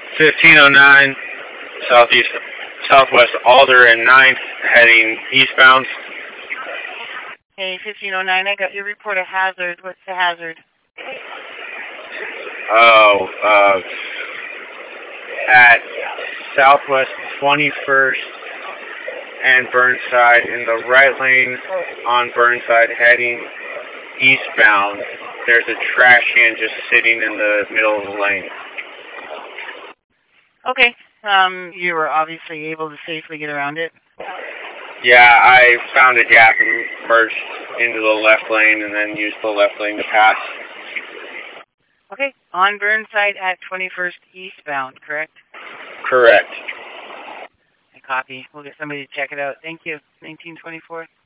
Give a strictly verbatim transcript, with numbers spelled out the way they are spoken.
fifteen oh nine, southeast, southwest Alder and ninth, heading eastbound. Hey, fifteen oh nine, I got your report of hazard. What's the hazard? Oh, uh, at southwest twenty-first and Burnside in the right lane on Burnside heading eastbound. There's a trash can just sitting in the middle of the lane. Okay. Um, you were obviously able to safely get around it. Yeah, I found a gap and merged into the left lane and then used the left lane to pass. Okay. On Burnside at twenty-first eastbound, correct? Correct. I copy. We'll get somebody to check it out. Thank you. nineteen twenty-four.